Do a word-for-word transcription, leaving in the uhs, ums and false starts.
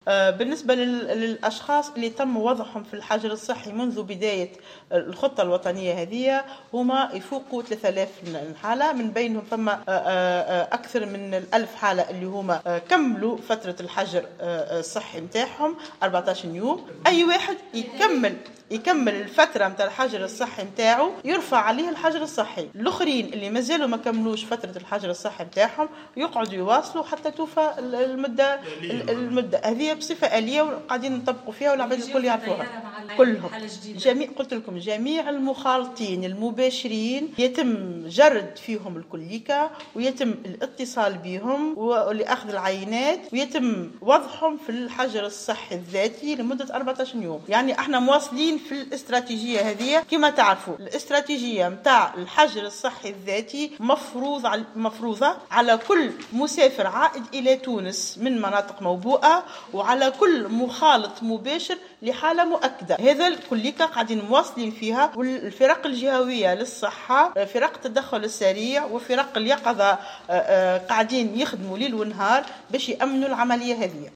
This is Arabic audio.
آه، بالنسبة لل- للأشخاص اللي تم وضعهم في الحجر الصحي منذ بداية الخطة الوطنية هذه هما يفوقوا ثلاثة آلاف حالة، من بينهم فما آه، آه، أكثر من الألف حالة اللي هما آه، كملوا فترة الحجر آه، الصحي متاعهم أربعة عشر يوم. أي واحد يكمل يكمل الفترة متاع الحجر الصحي متاعه يرفع عليه الحجر الصحي. الآخرين اللي مازالوا ما كملوش فترة الحجر الصحي متاعهم يقعدوا يواصلوا حتى توفى المدة المدة هذه بصفة آلية وقاعدين نطبقوا فيها والعباد الكل يعرفوها كلهم. جميع قلت لكم جميع المخالطين المباشرين يتم جرد فيهم الكليكا ويتم الاتصال بهم ولأخذ العينات ويتم وضعهم في الحجر الصحي الذاتي لمدة أربعة عشر يوم. يعني احنا مواصلين في الاستراتيجية هذه. كما تعرفوا الاستراتيجية متاع الحجر الصحي الذاتي مفروض على مفروضة على كل مسافر عائد إلى تونس من مناطق موبوءة وعلى كل مخالط مباشر لحالة مؤكدة. هذا الكليكا قاعدين مواصلين فيها، والفرق الجهوية للصحة فرق التدخل السريع وفرق اليقظة قاعدين يخدموا ليل ونهار باش يأمنوا العملية هذه.